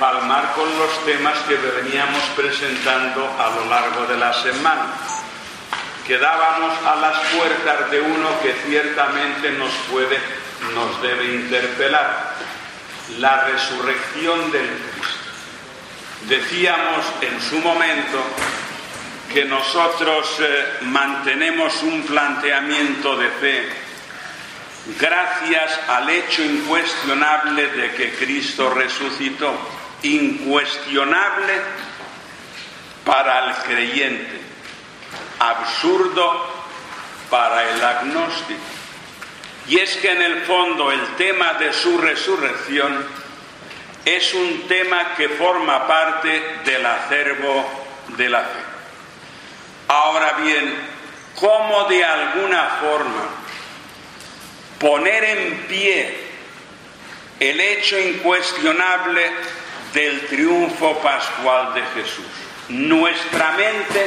empalmar con los temas que veníamos presentando a lo largo de la semana. Quedábamos a las puertas de uno que ciertamente nos debe interpelar: la resurrección del Cristo. Decíamos en su momento que nosotros mantenemos un planteamiento de fe gracias al hecho incuestionable de que Cristo resucitó. Incuestionable para el creyente, absurdo para el agnóstico. Y es que en el fondo el tema de su resurrección es un tema que forma parte del acervo de la fe. Ahora bien, ¿cómo de alguna forma poner en pie el hecho incuestionable del triunfo pascual de Jesús? Nuestra mente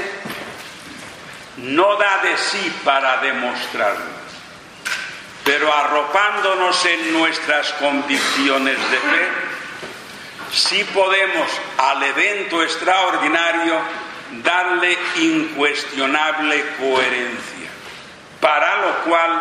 no da de sí para demostrarlo, pero arropándonos en nuestras convicciones de fe, sí podemos al evento extraordinario darle incuestionable coherencia, para lo cual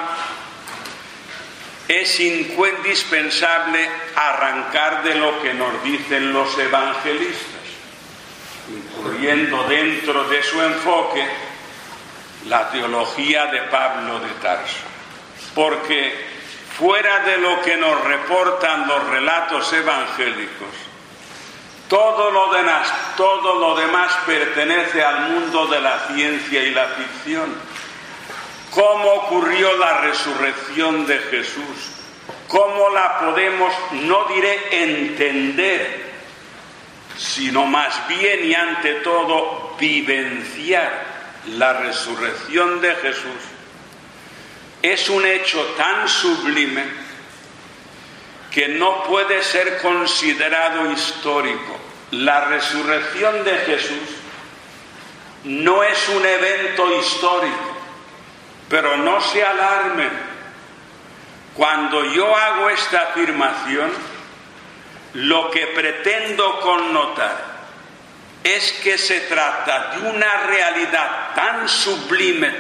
es indispensable arrancar de lo que nos dicen los evangelistas, incluyendo dentro de su enfoque la teología de Pablo de Tarso, porque fuera de lo que nos reportan los relatos evangélicos, todo lo demás pertenece al mundo de la ciencia y la ficción. ¿Cómo ocurrió la resurrección de Jesús? ¿Cómo la podemos, no diré entender, sino más bien y ante todo vivenciar la resurrección de Jesús? Es un hecho tan sublime que no puede ser considerado histórico. La resurrección de Jesús no es un evento histórico, pero no se alarmen. Cuando yo hago esta afirmación, lo que pretendo connotar es que se trata de una realidad tan sublime,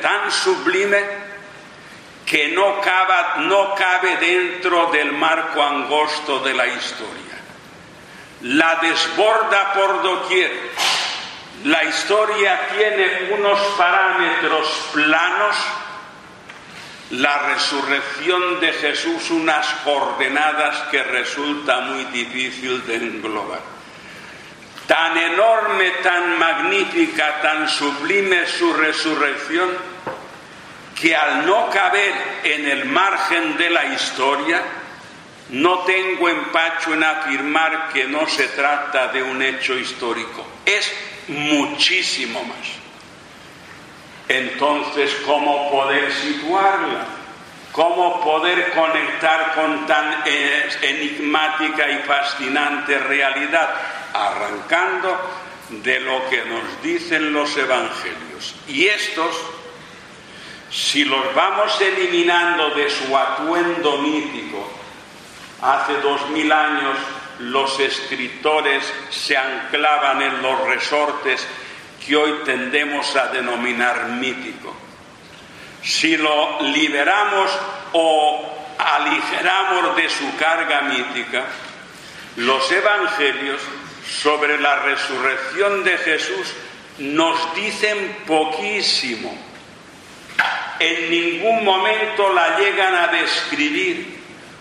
que no cabe dentro del marco angosto de la historia. La desborda por doquier. La historia tiene unos parámetros planos, la resurrección de Jesús unas coordenadas que resulta muy difícil de englobar. Tan enorme, tan magnífica, tan sublime su resurrección, que al no caber en el margen de la historia, no tengo empacho en afirmar que no se trata de un hecho histórico. Es muchísimo más. Entonces, ¿cómo poder situarla? ¿Cómo poder conectar con tan enigmática y fascinante realidad? Arrancando de lo que nos dicen los evangelios. Y estos, si los vamos eliminando de su atuendo mítico, hace 2000 años los escritores se anclaban en los resortes que hoy tendemos a denominar mítico. Si lo liberamos o aligeramos de su carga mítica, los evangelios sobre la resurrección de Jesús nos dicen poquísimo. En ningún momento la llegan a describir.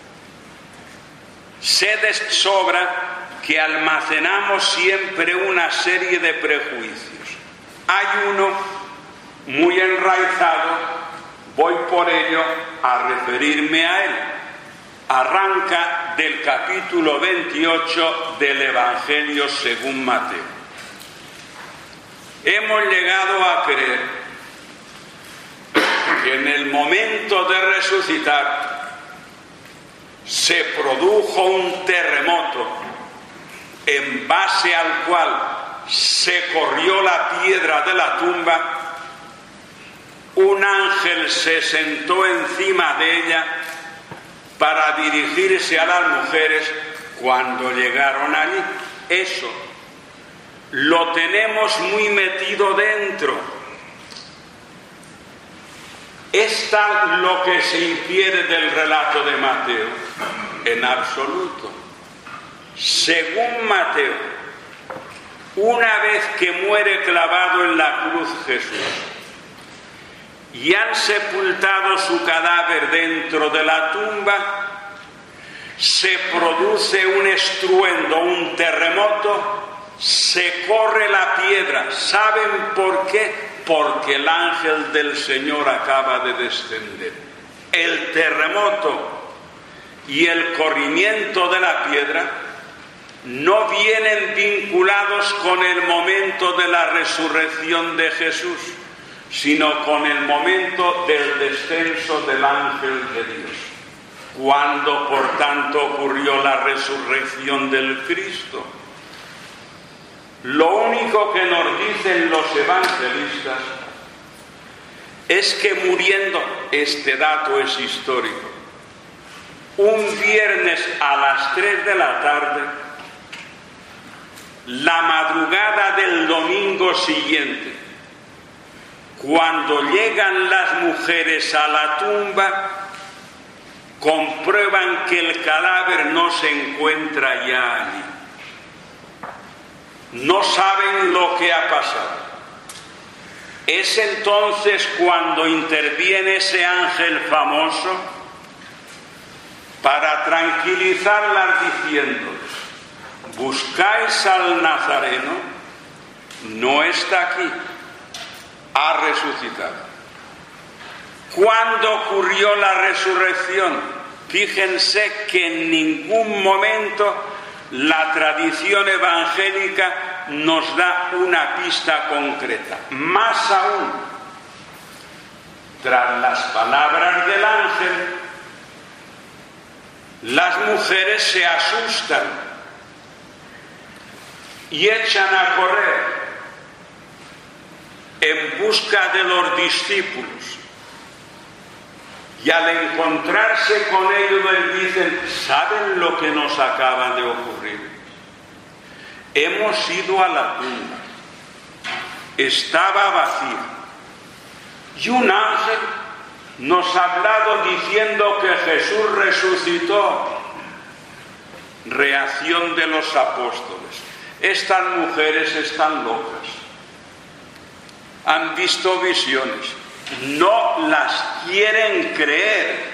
Sé de sobra que almacenamos siempre una serie de prejuicios. Hay uno muy enraizado, voy por ello a referirme a él. Arranca del capítulo 28 del Evangelio según Mateo. Hemos llegado a creer que en el momento de resucitar se produjo un terremoto en base al cual se corrió la piedra de la tumba, un ángel se sentó encima de ella para dirigirse a las mujeres cuando llegaron allí. Eso lo tenemos muy metido dentro. ¿Es tal lo que se infiere del relato de Mateo? En absoluto. Según Mateo, una vez que muere clavado en la cruz Jesús y han sepultado su cadáver dentro de la tumba, se produce un estruendo, un terremoto, se corre la piedra. ¿Saben por qué? Porque el ángel del Señor acaba de descender. El terremoto y el corrimiento de la piedra no vienen vinculados con el momento de la resurrección de Jesús, sino con el momento del descenso del ángel de Dios. ¿Cuándo, por tanto, ocurrió la resurrección del Cristo? Lo único que nos dicen los evangelistas es que muriendo, este dato es histórico, un viernes a las 3 de la tarde, la madrugada del domingo siguiente, cuando llegan las mujeres a la tumba, comprueban que el cadáver no se encuentra ya allí. No saben lo que ha pasado. Es entonces cuando interviene ese ángel famoso para tranquilizarlas diciéndoles: buscáis al Nazareno, no está aquí, ha resucitado. ¿Cuándo ocurrió la resurrección? Fíjense que en ningún momento la tradición evangélica nos da una pista concreta. Más aún, tras las palabras del ángel, las mujeres se asustan y echan a correr en busca de los discípulos. Y al encontrarse con ellos les dicen: ¿saben lo que nos acaba de ocurrir? Hemos ido a la tumba, estaba vacía, y un ángel nos ha hablado diciendo que Jesús resucitó. Reacción de los apóstoles: estas mujeres están locas, han visto visiones, no las quieren creer.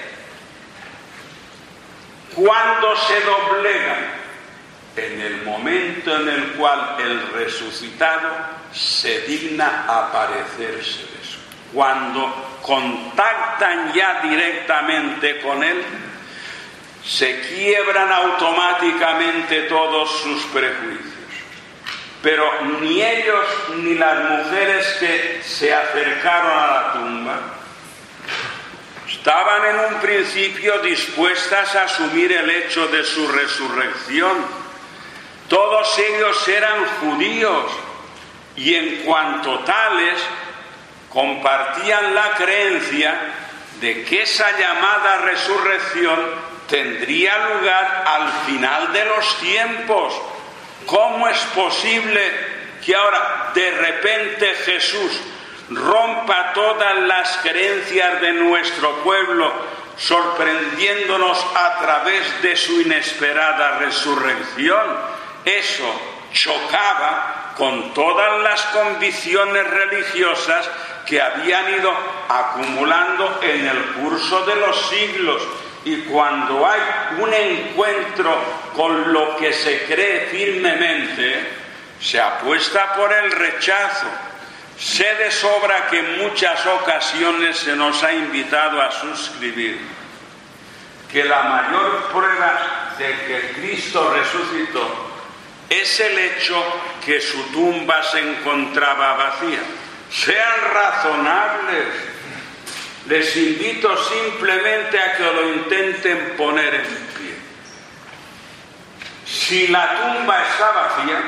¿Cuándo se doblegan? En el momento en el cual el resucitado se digna aparecérseles. Cuando contactan ya directamente con él, se quiebran automáticamente todos sus prejuicios. Pero ni ellos ni las mujeres que se acercaron a la tumba estaban en un principio dispuestas a asumir el hecho de su resurrección. Todos ellos eran judíos y en cuanto tales compartían la creencia de que esa llamada resurrección tendría lugar al final de los tiempos. ¿Cómo es posible que ahora de repente Jesús rompa todas las creencias de nuestro pueblo, sorprendiéndonos a través de su inesperada resurrección? Eso chocaba con todas las convicciones religiosas que habían ido acumulando en el curso de los siglos. Y cuando hay un encuentro con lo que se cree firmemente, se apuesta por el rechazo. Sé de sobra que en muchas ocasiones se nos ha invitado a suscribir que la mayor prueba de que Cristo resucitó es el hecho que su tumba se encontraba vacía. Sean razonables. Les invito simplemente a que lo intenten poner en pie. Si la tumba está vacía,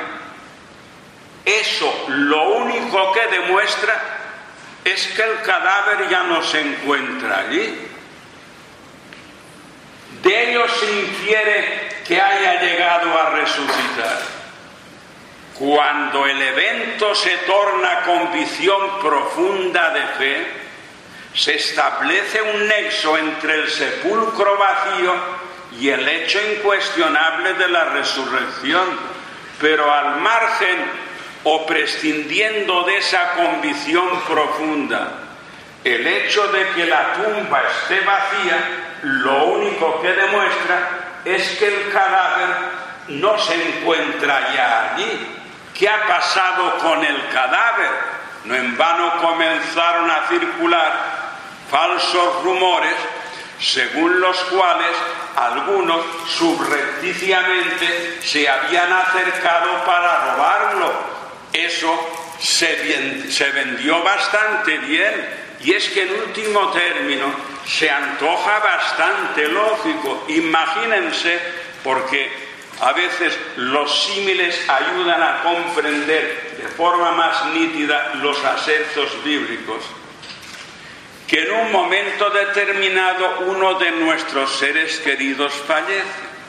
eso lo único que demuestra es que el cadáver ya no se encuentra allí. De ello se infiere que haya llegado a resucitar. Cuando el evento se torna convicción profunda de fe, se establece un nexo entre el sepulcro vacío y el hecho incuestionable de la resurrección, pero al margen o prescindiendo de esa convicción profunda, el hecho de que la tumba esté vacía, lo único que demuestra es que el cadáver no se encuentra ya allí. ¿Qué ha pasado con el cadáver? No en vano comenzaron a circular falsos rumores según los cuales algunos subrepticiamente se habían acercado para robarlo. Eso se vendió bastante bien, y es que en último término se antoja bastante lógico. Imagínense, porque a veces los símiles ayudan a comprender de forma más nítida los aceptos bíblicos, que en un momento determinado uno de nuestros seres queridos fallece.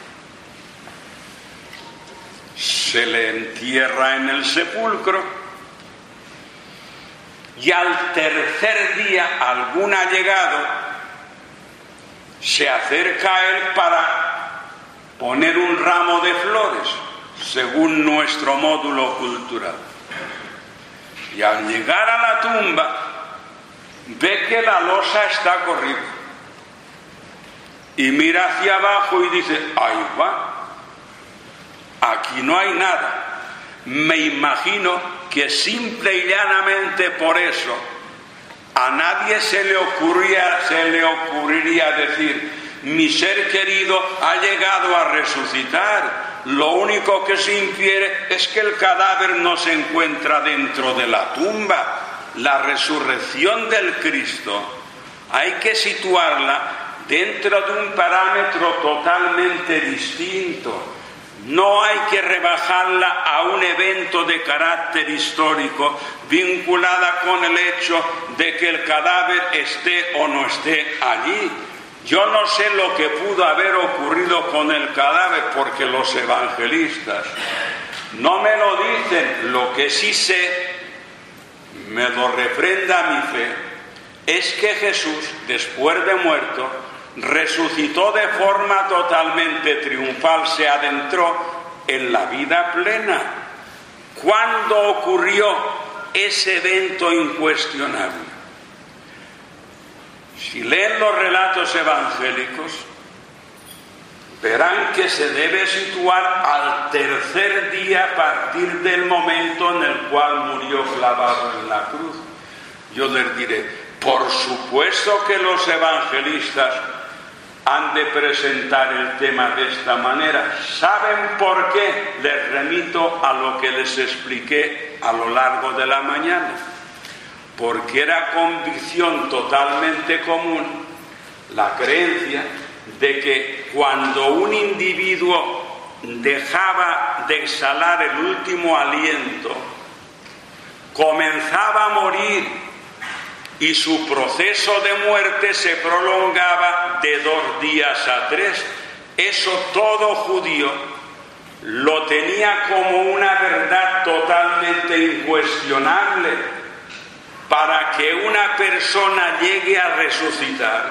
Se le entierra en el sepulcro y al tercer día algún allegado se acerca a él para poner un ramo de flores, según nuestro módulo cultural. Y al llegar a la tumba, ve que la losa está corrida. Y mira hacia abajo y dice, ahí va, aquí no hay nada. Me imagino que simple y llanamente por eso a nadie se le ocurriría decir, mi ser querido ha llegado a resucitar. Lo único que se infiere es que el cadáver no se encuentra dentro de la tumba. La resurrección del Cristo hay que situarla dentro de un parámetro totalmente distinto. No hay que rebajarla a un evento de carácter histórico vinculada con el hecho de que el cadáver esté o no esté allí. Yo no sé lo que pudo haber ocurrido con el cadáver, porque los evangelistas no me lo dicen. Lo que sí sé, me lo refrenda mi fe, es que Jesús, después de muerto, resucitó de forma totalmente triunfal, se adentró en la vida plena. ¿Cuándo ocurrió ese evento incuestionable? Si leen los relatos evangélicos, verán que se debe situar al tercer día a partir del momento en el cual murió clavado en la cruz. Yo les diré, por supuesto que los evangelistas han de presentar el tema de esta manera. ¿Saben por qué? Les remito a lo que les expliqué a lo largo de la mañana. Porque era convicción totalmente común la creencia de que cuando un individuo dejaba de exhalar el último aliento, comenzaba a morir y su proceso de muerte se prolongaba de 2 días a 3. Eso todo judío lo tenía como una verdad totalmente incuestionable. Para que una persona llegue a resucitar,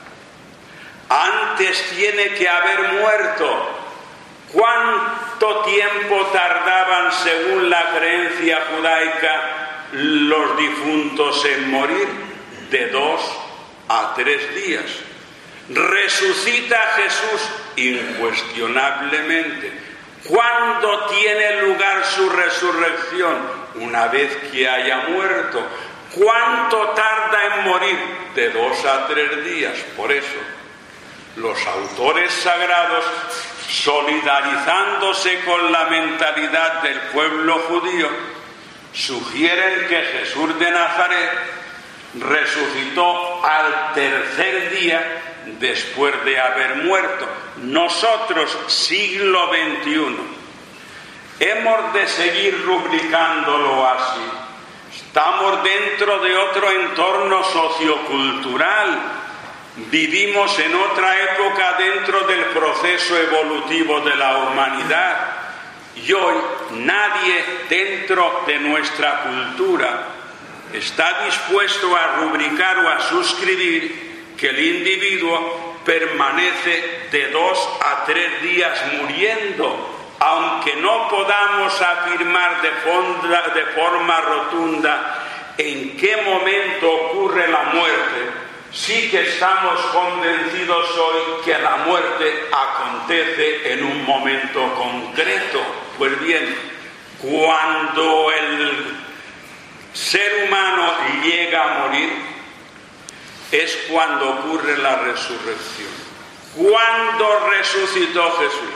antes tiene que haber muerto. ¿Cuánto tiempo tardaban, según la creencia judaica, los difuntos en morir? De 2 a 3 días. Resucita Jesús incuestionablemente. ¿Cuándo tiene lugar su resurrección? Una vez que haya muerto. ¿Cuánto tarda en morir? De 2 a 3 días. Por eso, los autores sagrados, solidarizándose con la mentalidad del pueblo judío, sugieren que Jesús de Nazaret resucitó al tercer día después de haber muerto. Nosotros, siglo XXI, hemos de seguir rubricándolo así. Estamos dentro de otro entorno sociocultural Vivimos en otra época dentro del proceso evolutivo de la humanidad y hoy nadie dentro de nuestra cultura está dispuesto a rubricar o a suscribir que el individuo permanece de 2 a 3 días muriendo, aunque no podamos afirmar de forma rotunda en qué momento ocurre la muerte. Sí que estamos convencidos hoy que la muerte acontece en un momento concreto. Pues bien, cuando el ser humano llega a morir, es cuando ocurre la resurrección. ¿Cuándo resucitó Jesús?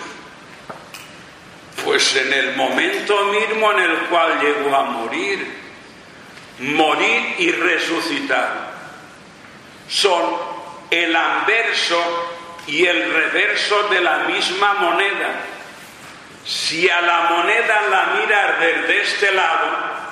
Pues en el momento mismo en el cual llegó a morir. Morir y resucitar son el anverso y el reverso de la misma moneda. Si a la moneda la miras desde este lado,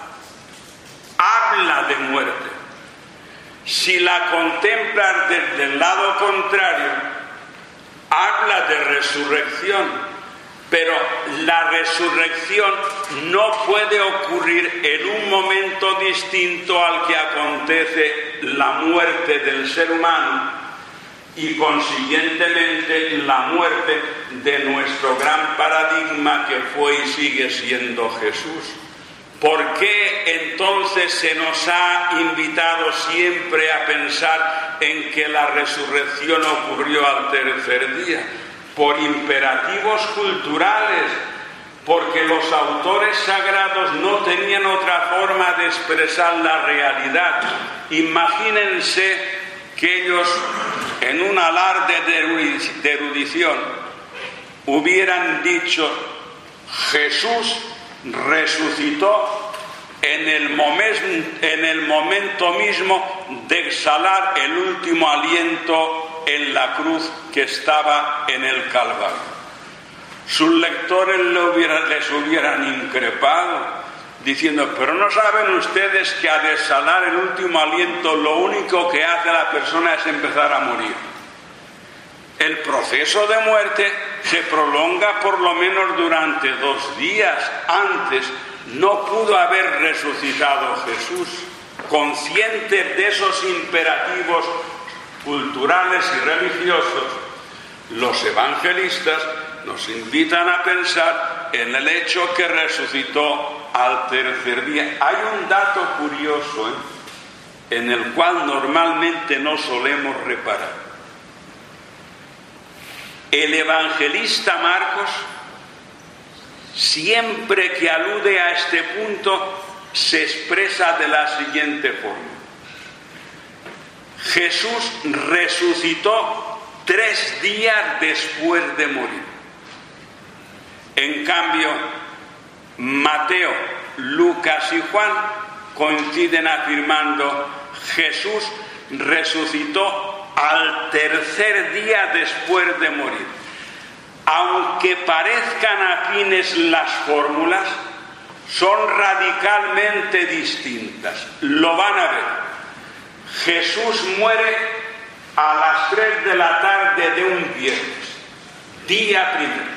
habla de muerte. Si la contemplas desde el lado contrario, habla de resurrección. Pero la resurrección no puede ocurrir en un momento distinto al que acontece la muerte del ser humano y consiguientemente la muerte de nuestro gran paradigma que fue y sigue siendo Jesús. ¿Por qué entonces se nos ha invitado siempre a pensar en que la resurrección ocurrió al tercer día? Por imperativos culturales, porque los autores sagrados no tenían otra forma de expresar la realidad. Imagínense que ellos, en un alarde de erudición, hubieran dicho: Jesús resucitó en el momento mismo de exhalar el último aliento en la cruz que estaba en el Calvario. Sus lectores les hubieran increpado, diciendo: pero no saben ustedes que al exhalar el último aliento lo único que hace la persona es empezar a morir. El proceso de muerte se prolonga por lo menos durante 2 días. Antes no pudo haber resucitado Jesús. Conscientes de esos imperativos culturales y religiosos, los evangelistas nos invitan a pensar en el hecho que resucitó al tercer día. Hay un dato curioso en el cual normalmente no solemos reparar. El evangelista Marcos, siempre que alude a este punto, se expresa de la siguiente forma: Jesús resucitó 3 días después de morir. En cambio, Mateo, Lucas y Juan coinciden afirmando: Jesús resucitó al tercer día después de morir. Aunque parezcan afines las fórmulas, son radicalmente distintas. Lo van a ver. Jesús muere a las 3 de la tarde de un viernes, día primero.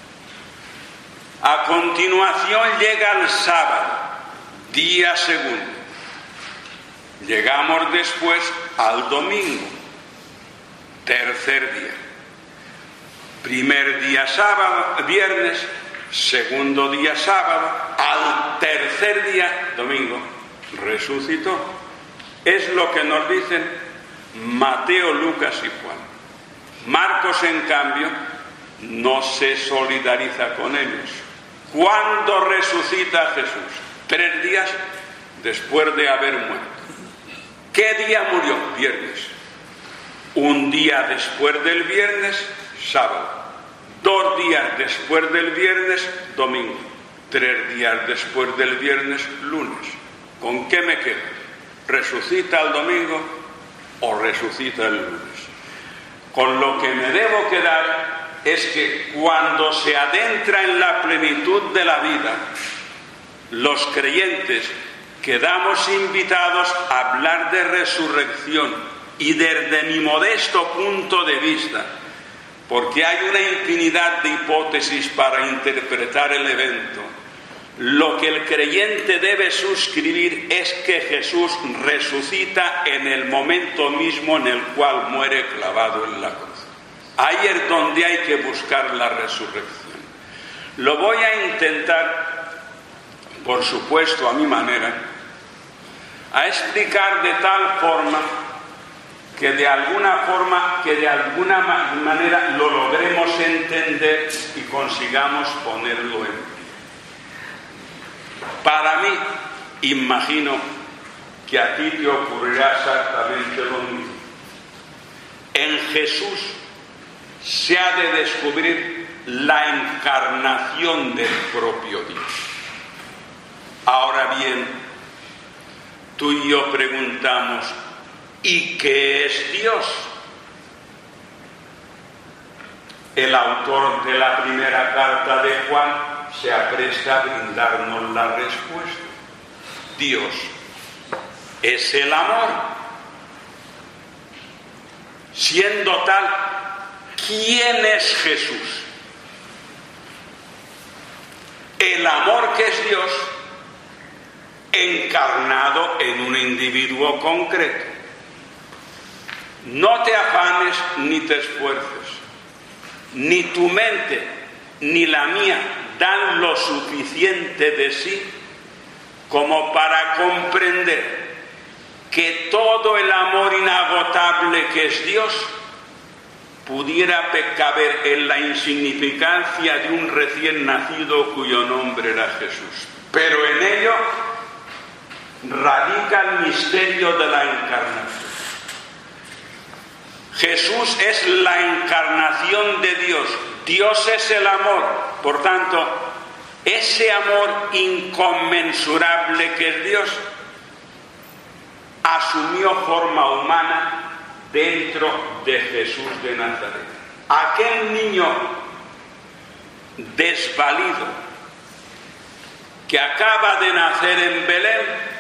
A continuación llega el sábado, día segundo. Llegamos después al domingo, tercer día. Primer día sábado, viernes, segundo día sábado, al tercer día, domingo, resucitó. Es lo que nos dicen Mateo, Lucas y Juan. Marcos, en cambio, no se solidariza con ellos. ¿Cuándo resucita Jesús? 3 días después de haber muerto. ¿Qué día murió? Viernes. Un día después del viernes, sábado. 2 días después del viernes, domingo. 3 días después del viernes, lunes. ¿Con qué me quedo? ¿Resucita el domingo o resucita el lunes? Con lo que me debo quedar es que cuando se adentra en la plenitud de la vida, los creyentes quedamos invitados a hablar de resurrección y desde mi modesto punto de vista, porque hay una infinidad de hipótesis para interpretar el evento, lo que el creyente debe suscribir es que Jesús resucita en el momento mismo en el cual muere clavado en la cruz. Ahí es donde hay que buscar la resurrección. Lo voy a intentar, por supuesto, a mi manera, a explicar de tal forma que de alguna manera lo logremos entender y consigamos ponerlo en pie. Para mí, imagino que a ti te ocurrirá exactamente lo mismo. En Jesús se ha de descubrir la encarnación del propio Dios. Ahora bien, tú y yo preguntamos, ¿y qué es Dios? El autor de la primera carta de Juan se apresta a brindarnos la respuesta. Dios es el amor. Siendo tal, ¿quién es Jesús? El amor que es Dios encarnado en un individuo concreto. No te afanes ni te esfuerces, ni tu mente ni la mía dan lo suficiente de sí como para comprender que todo el amor inagotable que es Dios pudiera caber en la insignificancia de un recién nacido cuyo nombre era Jesús. Pero en ello radica el misterio de la encarnación. Jesús es la encarnación de Dios. Dios es el amor. Por tanto, ese amor inconmensurable que es Dios asumió forma humana dentro de Jesús de Nazaret. Aquel niño desvalido que acaba de nacer en Belén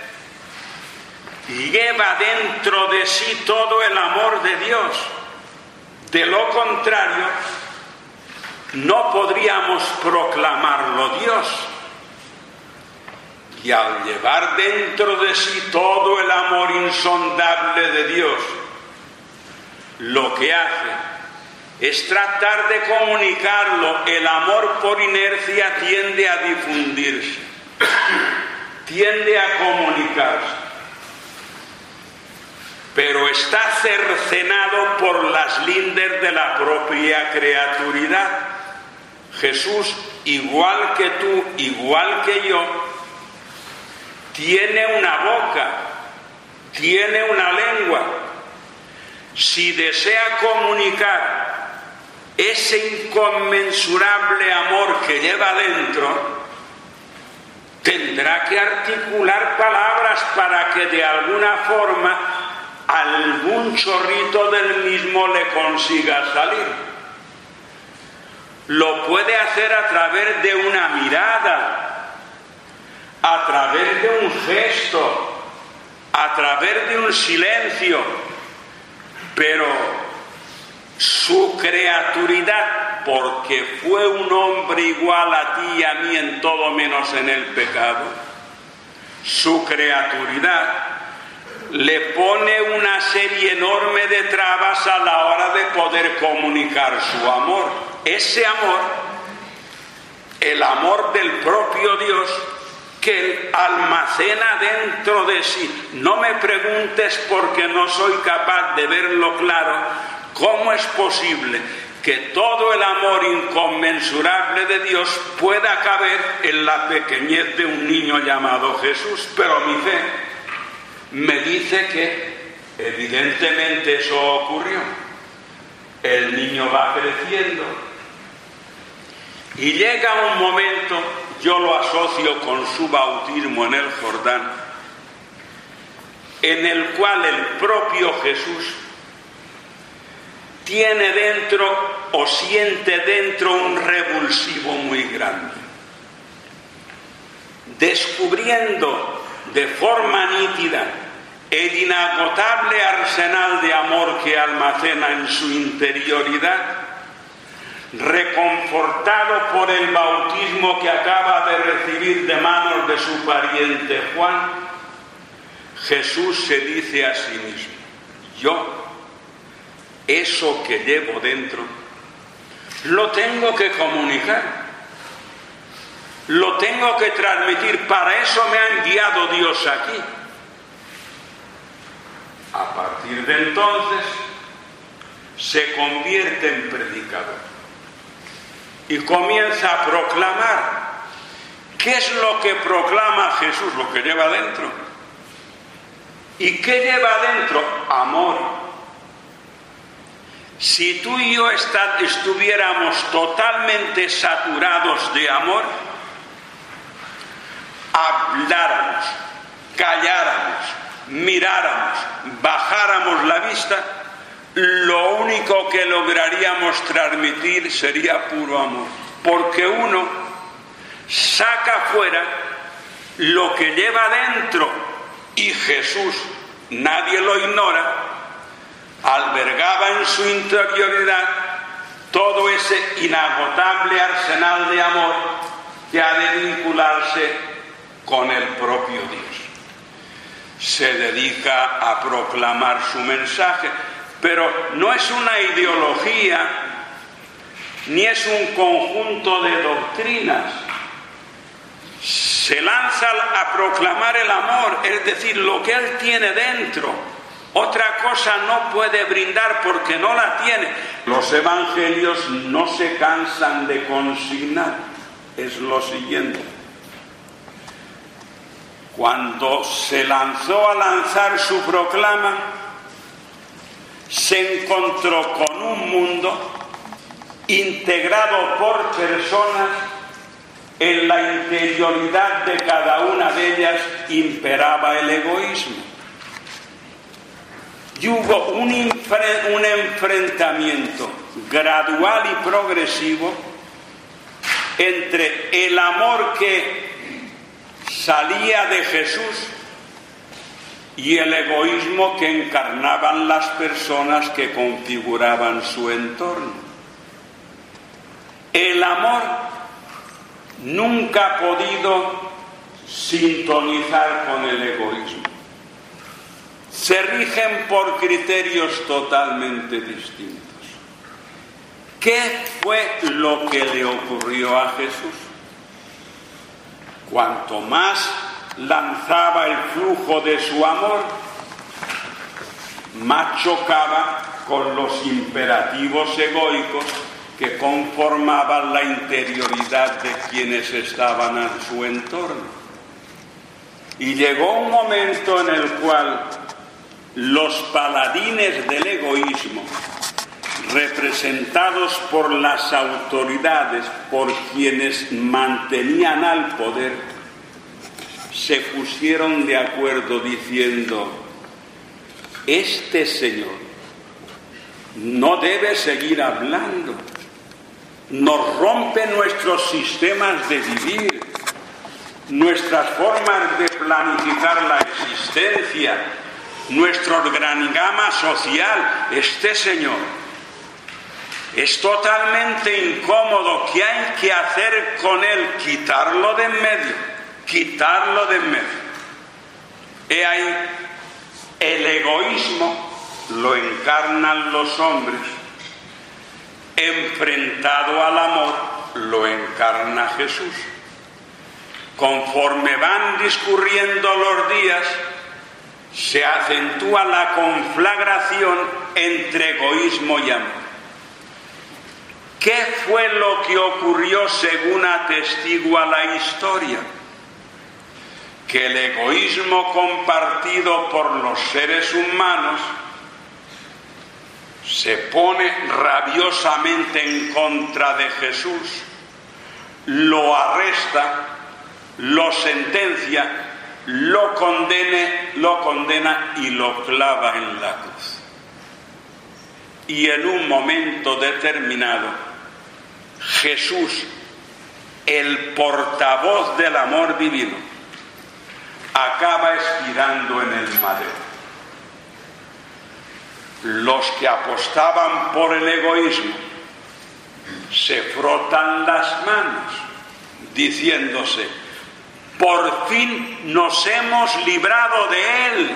lleva dentro de sí todo el amor de Dios. De lo contrario, no podríamos proclamarlo Dios. Y al llevar dentro de sí todo el amor insondable de Dios, lo que hace es tratar de comunicarlo. El amor por inercia tiende a difundirse, tiende a comunicarse, pero está cercenado por las lindes de la propia creaturidad. Jesús, igual que tú, igual que yo, tiene una boca, tiene una lengua. Si desea comunicar ese inconmensurable amor que lleva dentro, tendrá que articular palabras para que de alguna forma algún chorrito del mismo le consiga salir. Lo puede hacer a través de una mirada, a través de un gesto, a través de un silencio, pero su creaturidad, porque fue un hombre igual a ti y a mí en todo menos en el pecado, su creaturidad le pone una serie enorme de trabas a la hora de poder comunicar su amor. Ese amor, el amor del propio Dios, que él almacena dentro de sí. No me preguntes, porque no soy capaz de verlo claro, cómo es posible que todo el amor inconmensurable de Dios pueda caber en la pequeñez de un niño llamado Jesús. Pero mi fe me dice que evidentemente eso ocurrió. El niño va creciendo y llega un momento, yo lo asocio con su bautismo en el Jordán, en el cual el propio Jesús tiene dentro o siente dentro un revulsivo muy grande, descubriendo de forma nítida el inagotable arsenal de amor que almacena en su interioridad, reconfortado por el bautismo que acaba de recibir de manos de su pariente Juan, Jesús se dice a sí mismo: yo, eso que llevo dentro, lo tengo que comunicar, lo tengo que transmitir, para eso me ha enviado Dios aquí. A partir de entonces se convierte en predicador y comienza a proclamar. ¿Qué es lo que proclama Jesús? Lo que lleva dentro. ¿Y qué lleva dentro? Amor. Si tú y yo estuviéramos totalmente saturados de amor, habláramos, calláramos, miráramos, bajáramos la vista, lo único que lograríamos transmitir sería puro amor, porque uno saca fuera lo que lleva dentro, y Jesús, nadie lo ignora, albergaba en su interioridad todo ese inagotable arsenal de amor que ha de vincularse con el propio Dios. Se dedica a proclamar su mensaje, pero no es una ideología ni es un conjunto de doctrinas. Se lanza a proclamar el amor, es decir, lo que él tiene dentro. Otra cosa no puede brindar porque no la tiene. Los evangelios no se cansan de consignar. Es lo siguiente: cuando se lanzó a lanzar su proclama, se encontró con un mundo integrado por personas. En la interioridad de cada una de ellas imperaba el egoísmo. Y hubo un enfrentamiento gradual y progresivo entre el amor que salía de Jesús y el egoísmo que encarnaban las personas que configuraban su entorno. El amor nunca ha podido sintonizar con el egoísmo. Se rigen por criterios totalmente distintos. ¿Qué fue lo que le ocurrió a Jesús? Cuanto más lanzaba el flujo de su amor, más chocaba con los imperativos egoicos que conformaban la interioridad de quienes estaban en su entorno. Y llegó un momento en el cual los paladines del egoísmo, representados por las autoridades, por quienes mantenían al poder, se pusieron de acuerdo diciendo: este señor no debe seguir hablando, nos rompe nuestros sistemas de vivir, nuestras formas de planificar la existencia, nuestro organigrama social. Este señor es totalmente incómodo. ¿Qué hay que hacer con él? Quitarlo de en medio, quitarlo de en medio. He ahí, el egoísmo lo encarnan los hombres, enfrentado al amor lo encarna Jesús. Conforme van discurriendo los días, se acentúa la conflagración entre egoísmo y amor. ¿Qué fue lo que ocurrió según atestigua la historia? Que el egoísmo compartido por los seres humanos se pone rabiosamente en contra de Jesús, lo arresta, lo sentencia, lo condena y lo clava en la cruz. Y en un momento determinado, Jesús, el portavoz del amor divino, acaba expirando en el madero. Los que apostaban por el egoísmo se frotan las manos, diciéndose: por fin nos hemos librado de él.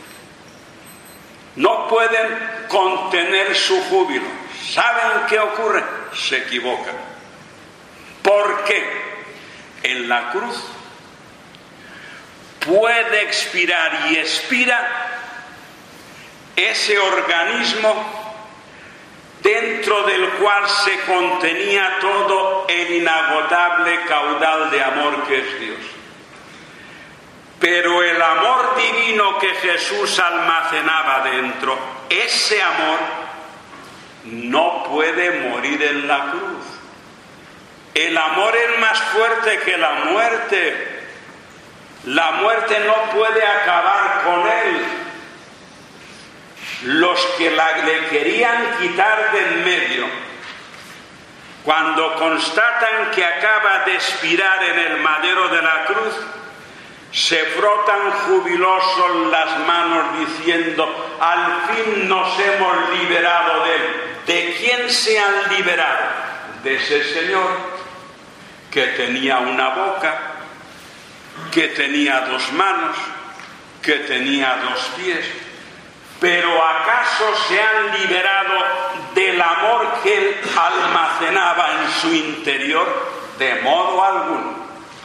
No pueden contener su júbilo. ¿Saben qué ocurre? Se equivocan. ¿Por qué? En la cruz puede expirar y expira ese organismo dentro del cual se contenía todo el inagotable caudal de amor que es Dios. Pero el amor divino que Jesús almacenaba dentro, ese amor no puede morir en la cruz. El amor es más fuerte que la muerte. La muerte no puede acabar con él. Los que le querían quitar de en medio, cuando constatan que acaba de expirar en el madero de la cruz, se frotan jubilosos las manos diciendo: al fin nos hemos liberado de él. ¿De quién se han liberado? De ese Señor que tenía una boca, que tenía dos manos, que tenía dos pies. Pero ¿acaso se han liberado del amor que él almacenaba en su interior? De modo alguno.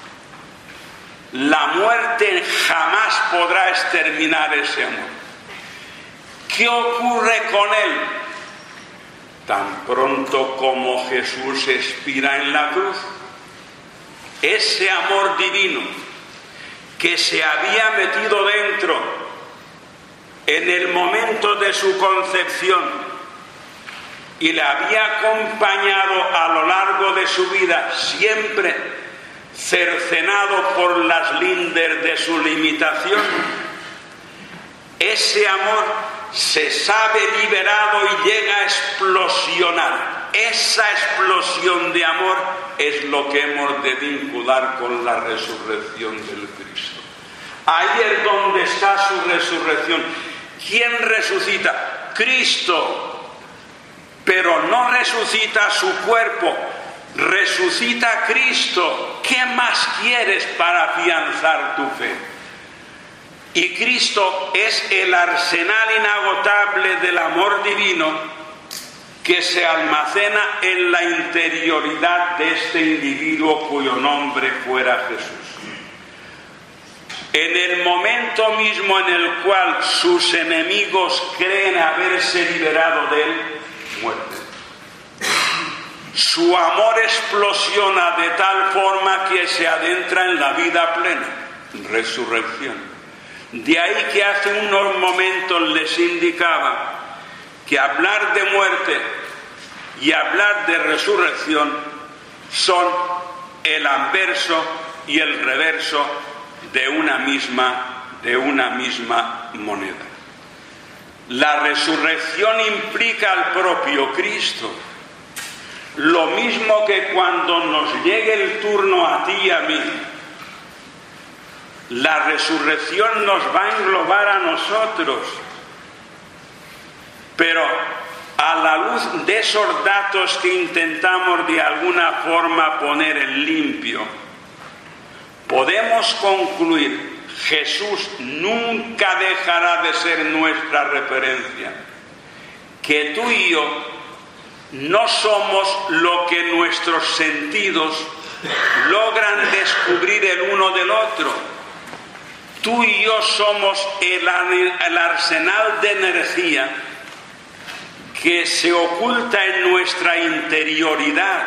La muerte jamás podrá exterminar ese amor. ¿Qué ocurre con él? Tan pronto como Jesús expira en la cruz, ese amor divino que se había metido dentro en el momento de su concepción y le había acompañado a lo largo de su vida, siempre cercenado por las lindes de su limitación, ese amor se sabe liberado y llega a explosionar. Esa explosión de amor es lo que hemos de vincular con la resurrección del Cristo. Ahí es donde está su resurrección. ¿Quién resucita? Cristo. Pero no resucita su cuerpo, resucita Cristo. ¿Qué más quieres para afianzar tu fe? Y Cristo es el arsenal inagotable del amor divino que se almacena en la interioridad de este individuo cuyo nombre fuera Jesús. En el momento mismo en el cual sus enemigos creen haberse liberado de él, muerte. Su amor explosiona de tal forma que se adentra en la vida plena, resurrección. De ahí que hace unos momentos les indicaba que hablar de muerte y hablar de resurrección son el anverso y el reverso de una misma moneda. La resurrección implica al propio Cristo. Lo mismo que cuando nos llegue el turno a ti y a mí, la resurrección nos va a englobar a nosotros. Pero a la luz de esos datos que intentamos de alguna forma poner en limpio, podemos concluir: Jesús nunca dejará de ser nuestra referencia. Que tú y yo no somos lo que nuestros sentidos logran descubrir el uno del otro. Tú y yo somos el arsenal de energía que se oculta en nuestra interioridad.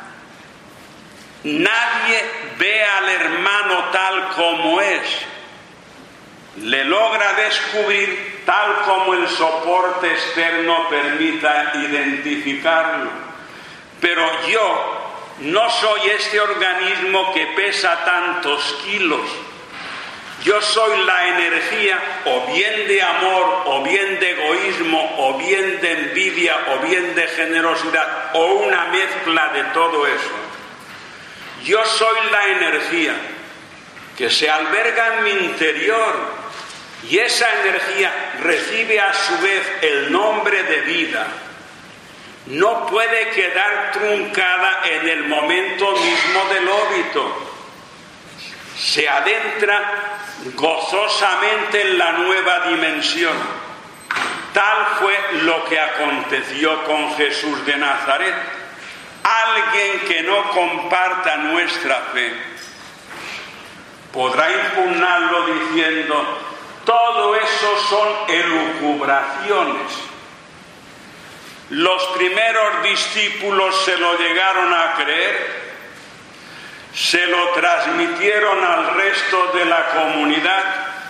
Nadie ve al hermano tal como es. Le logra descubrir tal como el soporte externo permita identificarlo. Pero yo no soy este organismo que pesa tantos kilos. Yo soy la energía o bien de amor, o bien de egoísmo, o bien de envidia, o bien de generosidad, o una mezcla de todo eso. Yo soy la energía que se alberga en mi interior y esa energía recibe a su vez el nombre de vida, no puede quedar truncada en el momento mismo del óbito. Se adentra gozosamente en la nueva dimensión. Tal fue lo que aconteció con Jesús de Nazaret. Alguien que no comparta nuestra fe podrá impugnarlo diciendo: todo eso son elucubraciones. Los primeros discípulos se lo llegaron a creer, se lo transmitieron al resto de la comunidad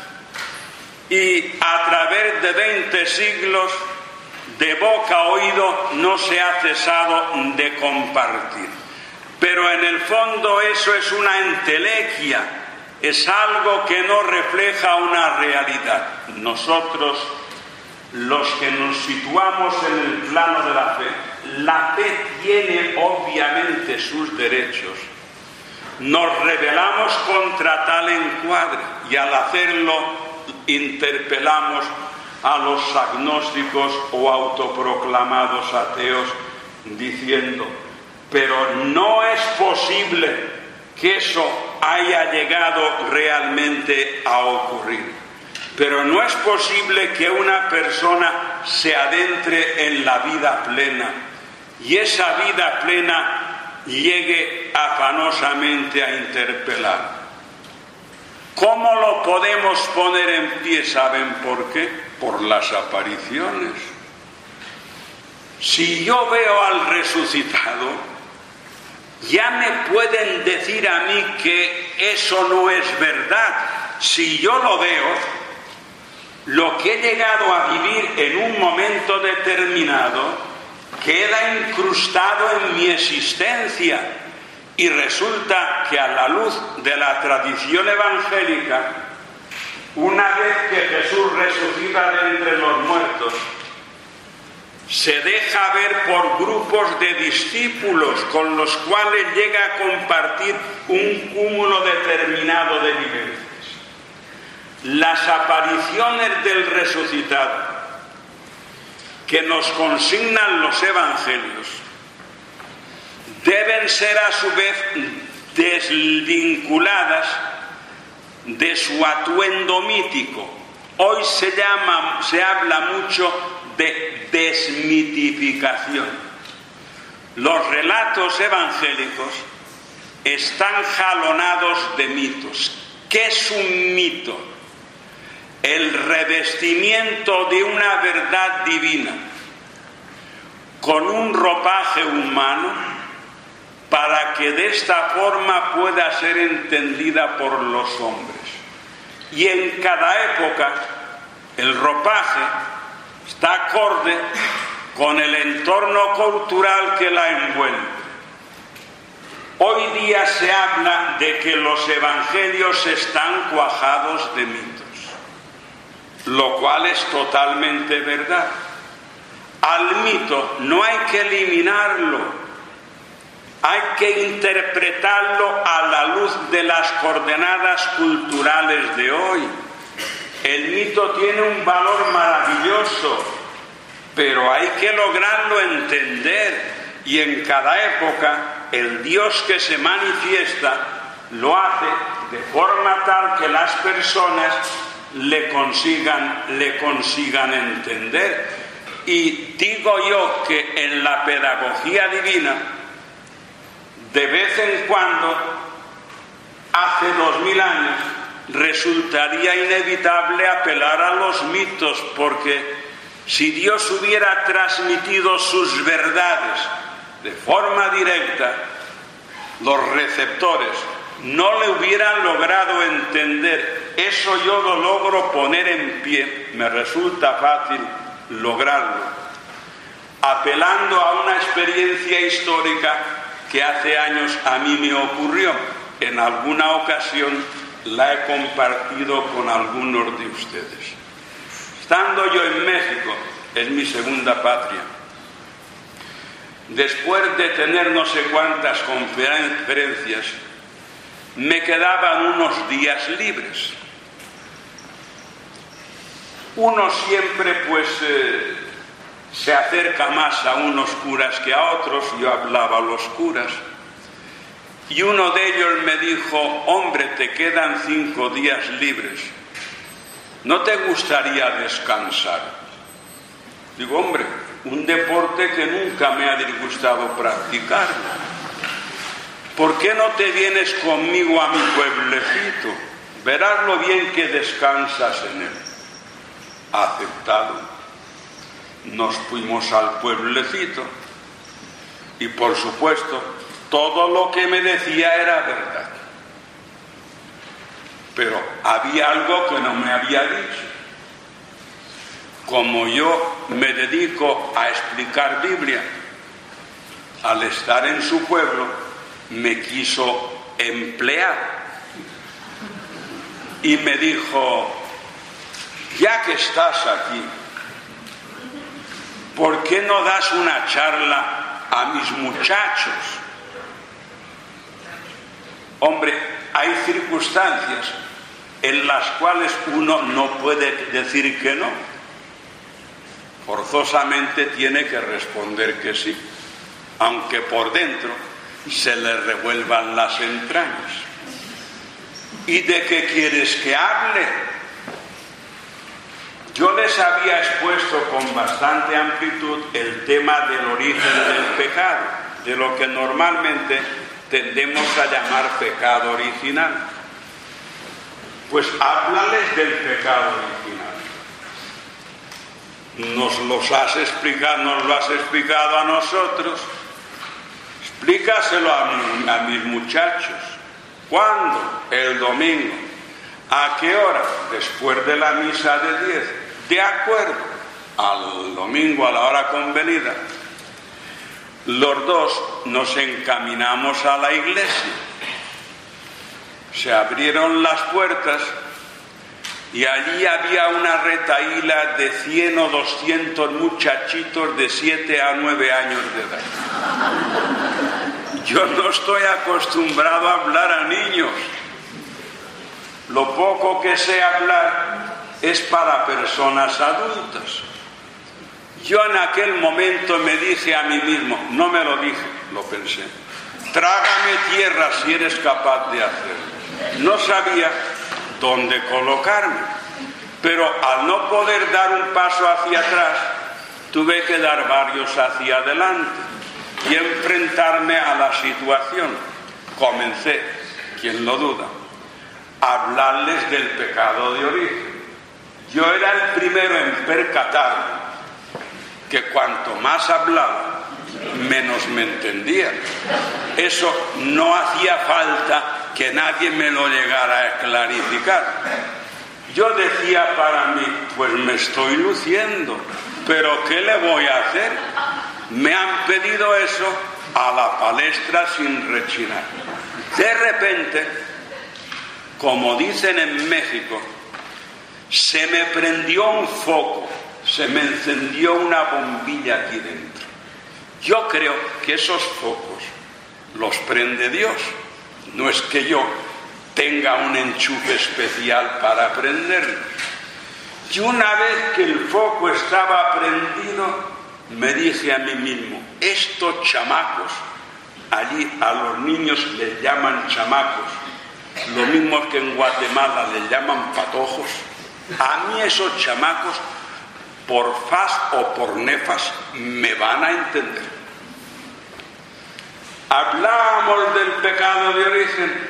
y a través de 20 siglos, de boca a oído, no se ha cesado de compartir. Pero en el fondo eso es una entelequia, es algo que no refleja una realidad. Nosotros, los que nos situamos en el plano de la fe tiene obviamente sus derechos. Nos rebelamos contra tal encuadre y al hacerlo interpelamos a los agnósticos o autoproclamados ateos diciendo: pero no es posible que eso haya llegado realmente a ocurrir. Pero no es posible que una persona se adentre en la vida plena y esa vida plena llegue afanosamente a interpelar. ¿Cómo lo podemos poner en pie? ¿Saben por qué? Por las apariciones. Si yo veo al resucitado, ya me pueden decir a mí que eso no es verdad. Si yo lo veo, lo que he llegado a vivir en un momento determinado queda incrustado en mi existencia y resulta que a la luz de la tradición evangélica, una vez que Jesús resucita de entre los muertos, se deja ver por grupos de discípulos con los cuales llega a compartir un cúmulo determinado de vivencias. Las apariciones del resucitado que nos consignan los evangelios deben ser a su vez desvinculadas de su atuendo mítico. Hoy se habla mucho de desmitificación. Los relatos evangélicos están jalonados de mitos. ¿Qué es un mito? El revestimiento de una verdad divina con un ropaje humano para que de esta forma pueda ser entendida por los hombres. Y en cada época el ropaje está acorde con el entorno cultural que la envuelve. Hoy día se habla de que los evangelios están cuajados de mitos, lo cual es totalmente verdad. Al mito no hay que eliminarlo, hay que interpretarlo a la luz de las coordenadas culturales de hoy. El mito tiene un valor maravilloso, pero hay que lograrlo entender, y en cada época el Dios que se manifiesta lo hace de forma tal que las personas le consigan entender. Y digo yo que en la pedagogía divina, de vez en cuando, hace 2000 años, resultaría inevitable apelar a los mitos, porque si Dios hubiera transmitido sus verdades de forma directa, los receptores no le hubieran logrado entender. Eso yo lo logro poner en pie, me resulta fácil lograrlo, apelando a una experiencia histórica que hace años a mí me ocurrió. En alguna ocasión la he compartido con algunos de ustedes. Estando yo en México, es mi segunda patria, después de tener no sé cuántas conferencias, me quedaban unos días libres. uno siempre pues se acerca más a unos curas que a otros. Yo hablaba a los curas y uno de ellos me dijo: hombre, te quedan 5 días libres, ¿no te gustaría descansar? Digo: hombre, un deporte que nunca me ha disgustado practicar. ¿Por qué no te vienes conmigo a mi pueblecito? Verás lo bien que descansas en él. Aceptado. Nos fuimos al pueblecito y, por supuesto, todo lo que me decía era verdad. Pero había algo que no me había dicho. Como yo me dedico a explicar Biblia, al estar en su pueblo, me quiso emplear. Y me dijo: ya que estás aquí, ¿por qué no das una charla a mis muchachos? Hombre, hay circunstancias en las cuales uno no puede decir que no. Forzosamente tiene que responder que sí, aunque por dentro se le revuelvan las entrañas. ¿Y de qué quieres que hable? Yo les había expuesto con bastante amplitud el tema del origen del pecado, de lo que normalmente tendemos a llamar pecado original. Pues háblales del pecado original. Nos lo has explicado a nosotros. Explícaselo a mis muchachos. ¿Cuándo? El domingo. ¿A qué hora? Después de la misa de 10. De acuerdo. Al domingo, a la hora convenida, los dos nos encaminamos a la iglesia. Se abrieron las puertas y allí había una retahíla de 100 o 200 muchachitos de 7 a 9 años de edad. Yo no estoy acostumbrado a hablar a niños. Lo poco que sé hablar es para personas adultas. Yo en aquel momento me dije a mí mismo, no me lo dije, lo pensé: trágame tierra si eres capaz de hacerlo. No sabía dónde colocarme, pero al no poder dar un paso hacia atrás, tuve que dar varios hacia adelante y enfrentarme a la situación. Comencé, ¿quién lo duda?, a hablarles del pecado de origen. Yo era el primero en percatarme que cuanto más hablaba, menos me entendía. Eso no hacía falta que nadie me lo llegara a clarificar. Yo decía para mí: pues me estoy luciendo, pero ¿qué le voy a hacer? Me han pedido eso, a la palestra sin rechinar. De repente, como dicen en México, se me prendió un foco, se me encendió una bombilla aquí dentro. Yo creo que esos focos los prende Dios. No es que yo tenga un enchufe especial para prenderlos. Y una vez que el foco estaba prendido, me dije a mí mismo: estos chamacos, allí a los niños les llaman chamacos, lo mismo que en Guatemala les llaman patojos. A mí esos chamacos, por fas o por nefas, me van a entender. Hablábamos del pecado de origen.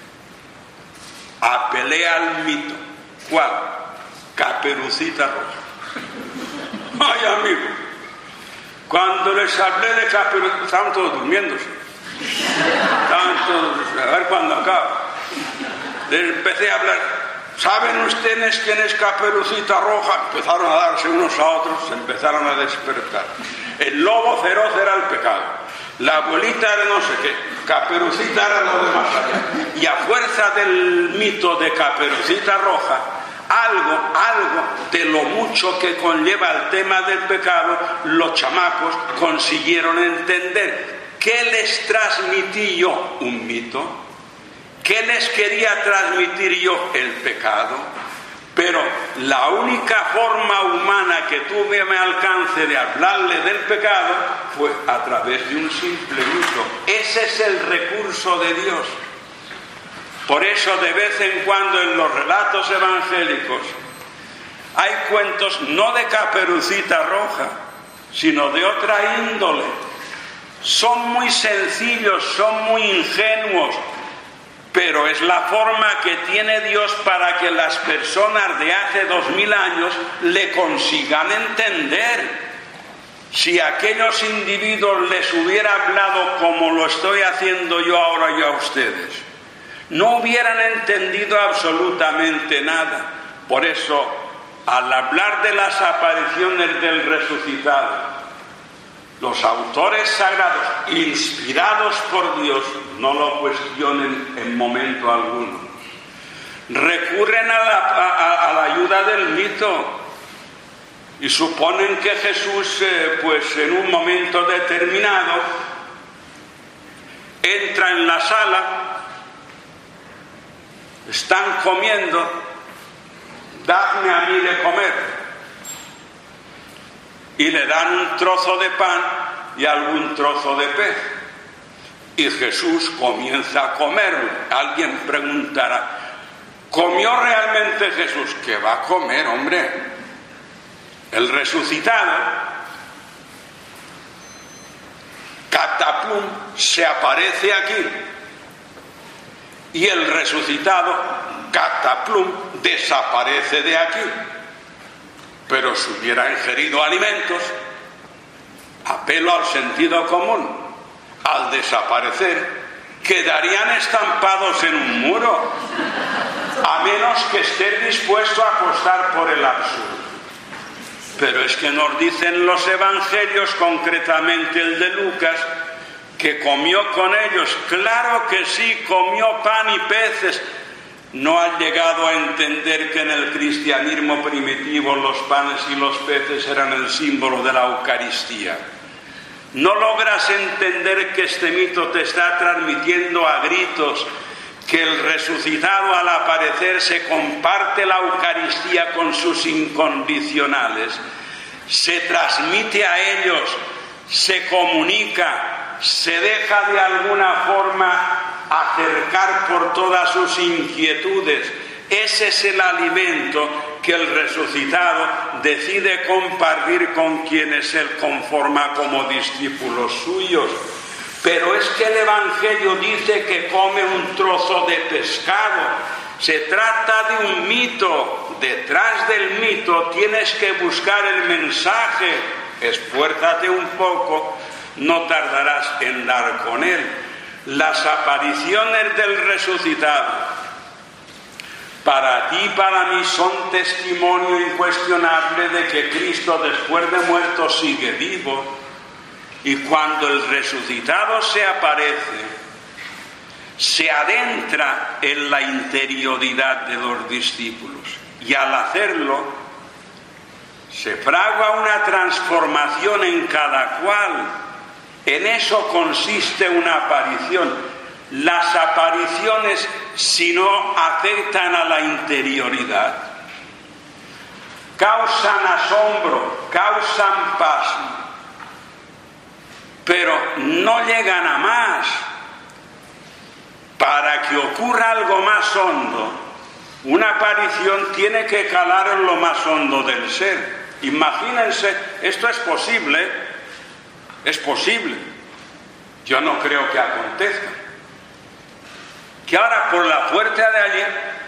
Apelé al mito. ¿Cuál? Caperucita Roja. Ay, amigo, cuando les hablé de Caperucita, estaban todos durmiéndose. Estaban todos, a ver cuándo acaba. Les empecé a hablar: ¿saben ustedes quién es Caperucita Roja? Empezaron a darse unos a otros, se empezaron a despertar. El lobo feroz era el pecado. La abuelita era no sé qué, Caperucita era lo de más allá. Y a fuerza del mito de Caperucita Roja, algo de lo mucho que conlleva el tema del pecado, los chamacos consiguieron entender. ¿Qué les transmití yo? Un mito. ¿Qué les quería transmitir yo? El pecado. Pero la única forma humana que tuve a mi alcance de hablarle del pecado fue a través de un simple mito. Ese es el recurso de Dios. Por eso de vez en cuando en los relatos evangélicos hay cuentos no de Caperucita Roja, sino de otra índole. Son muy sencillos, son muy ingenuos, pero es la forma que tiene Dios para que las personas de hace 2000 años le consigan entender. Si a aquellos individuos les hubiera hablado como lo estoy haciendo yo ahora y a ustedes, no hubieran entendido absolutamente nada. Por eso, al hablar de las apariciones del resucitado, los autores sagrados, inspirados por Dios, no lo cuestionen en momento alguno. Recurren a la ayuda del mito y suponen que Jesús, pues en un momento determinado, entra en la sala, están comiendo, dadme a mí de comer. Y le dan un trozo de pan y algún trozo de pez. Y Jesús comienza a comerlo. Alguien preguntará, ¿comió realmente Jesús? ¿Qué va a comer, hombre? El resucitado, cataplum, se aparece aquí. Y el resucitado, cataplum, desaparece de aquí. Pero si hubiera ingerido alimentos, apelo al sentido común, al desaparecer, quedarían estampados en un muro, a menos que esté dispuesto a apostar por el absurdo. Pero es que nos dicen los evangelios, concretamente el de Lucas, que comió con ellos. Claro que sí, comió pan y peces. No has llegado a entender que en el cristianismo primitivo los panes y los peces eran el símbolo de la Eucaristía. No logras entender que este mito te está transmitiendo a gritos que el resucitado al aparecer se comparte la Eucaristía con sus incondicionales, se transmite a ellos, se comunica, se deja de alguna forma acercar por todas sus inquietudes. Ese es el alimento que el resucitado decide compartir con quienes él conforma como discípulos suyos. Pero es que el Evangelio dice que come un trozo de pescado. Se trata de un mito. Detrás del mito tienes que buscar el mensaje. Esfuérzate un poco, no tardarás en dar con él. Las apariciones del resucitado, para ti y para mí, son testimonio incuestionable de que Cristo, después de muerto, sigue vivo. Y cuando el resucitado se aparece, se adentra en la interioridad de los discípulos. Y al hacerlo, se fragua una transformación en cada cual. En eso consiste una aparición. Las apariciones, si no afectan a la interioridad, causan asombro, causan pasmo, pero no llegan a más. Para que ocurra algo más hondo, una aparición tiene que calar en lo más hondo del ser. Imagínense, esto es posible. Es posible, yo no creo que acontezca, que ahora por la puerta de allí,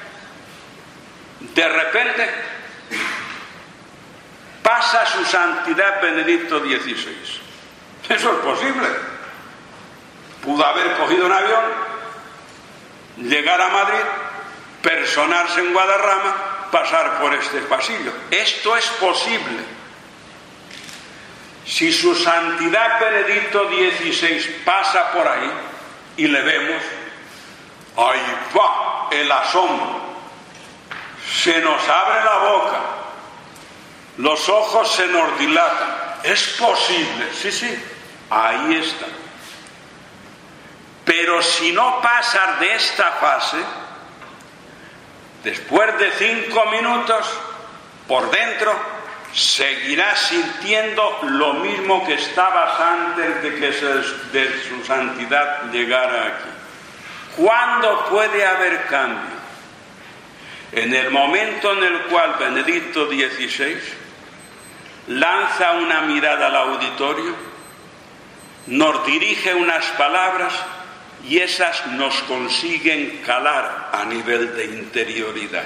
de repente, pasa su santidad Benedicto XVI. Eso es posible. Pudo haber cogido un avión, llegar a Madrid, personarse en Guadarrama, pasar por este pasillo. Esto es posible. Si su santidad Benedicto XVI pasa por ahí y le vemos, ahí va el asombro, se nos abre la boca, los ojos se nos dilatan. Es posible, sí, ahí está. Pero si no pasas de esta fase, después de 5 minutos, por dentro, seguirás sintiendo lo mismo que estabas antes de que de su santidad llegara aquí. ¿Cuándo puede haber cambio? En el momento en el cual Benedicto XVI lanza una mirada al auditorio, nos dirige unas palabras y esas nos consiguen calar a nivel de interioridad.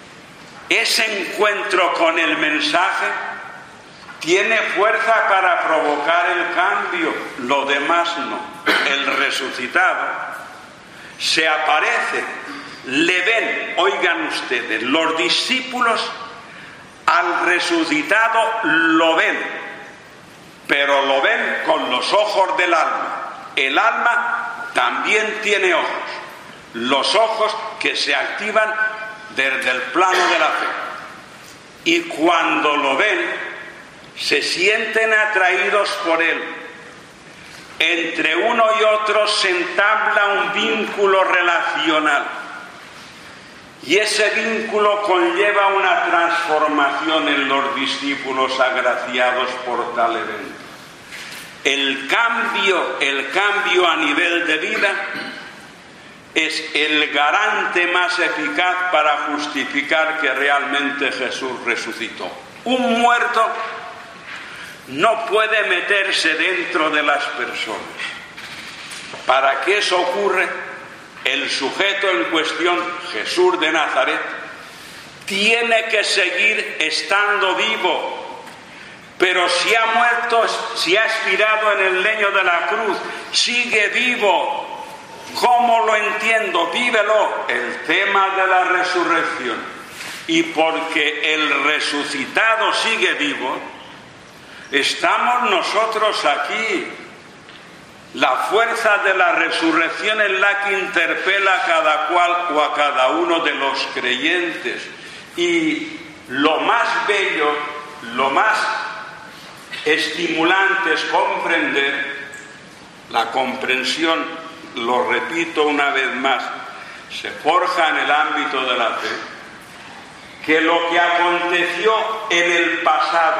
Ese encuentro con el mensaje tiene fuerza para provocar el cambio, lo demás no. El resucitado se aparece, le ven, oigan ustedes, los discípulos al resucitado lo ven, pero lo ven con los ojos del alma. El alma también tiene ojos, los ojos que se activan desde el plano de la fe. Y cuando lo ven, se sienten atraídos por él. Entre uno y otro se entabla un vínculo relacional. Y ese vínculo conlleva una transformación en los discípulos agraciados por tal evento. El cambio a nivel de vida es el garante más eficaz para justificar que realmente Jesús resucitó. Un muerto no puede meterse dentro de las personas. Para que eso ocurra, el sujeto en cuestión, Jesús de Nazaret, tiene que seguir estando vivo. Pero si ha muerto, si ha expirado en el leño de la cruz, sigue vivo. ¿Cómo lo entiendo? Vívelo. El tema de la resurrección. Y porque el resucitado sigue vivo, estamos nosotros aquí. La fuerza de la resurrección es la que interpela a cada cual o a cada uno de los creyentes. Y lo más bello, lo más estimulante es comprender la comprensión, lo repito una vez más, se forja en el ámbito de la fe, que lo que aconteció en el pasado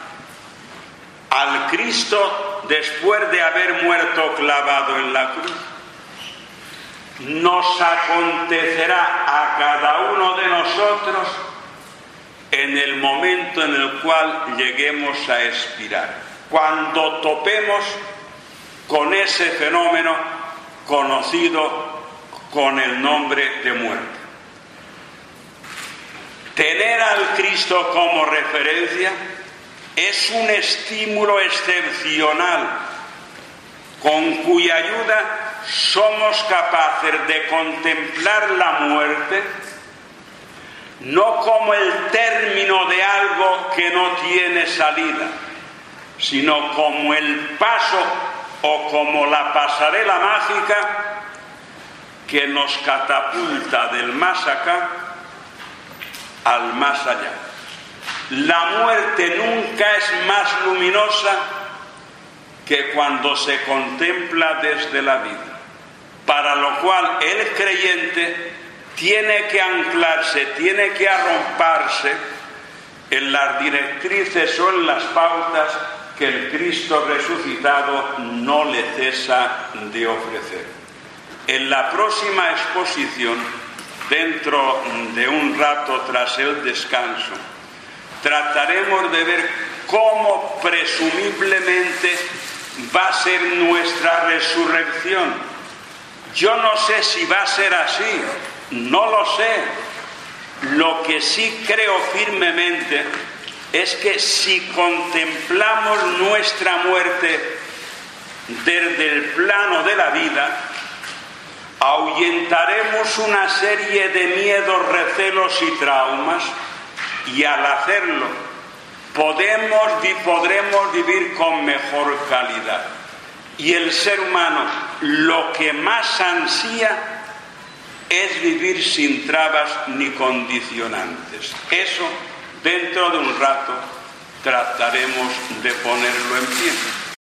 al Cristo después de haber muerto clavado en la cruz, nos acontecerá a cada uno de nosotros en el momento en el cual lleguemos a expirar, cuando topemos con ese fenómeno conocido con el nombre de muerte. Tener al Cristo como referencia es un estímulo excepcional con cuya ayuda somos capaces de contemplar la muerte no como el término de algo que no tiene salida, sino como el paso o como la pasarela mágica que nos catapulta del más acá al más allá. La muerte nunca es más luminosa que cuando se contempla desde la vida, para lo cual el creyente tiene que anclarse, tiene que arroparse en las directrices o en las pautas que el Cristo resucitado no le cesa de ofrecer. En la próxima exposición, dentro de un rato tras el descanso, trataremos de ver cómo presumiblemente va a ser nuestra resurrección. Yo no sé si va a ser así, no lo sé. Lo que sí creo firmemente es que si contemplamos nuestra muerte desde el plano de la vida, ahuyentaremos una serie de miedos, recelos y traumas, y al hacerlo podremos vivir con mejor calidad. Y el ser humano lo que más ansía es vivir sin trabas ni condicionantes. Eso, dentro de un rato, trataremos de ponerlo en pie.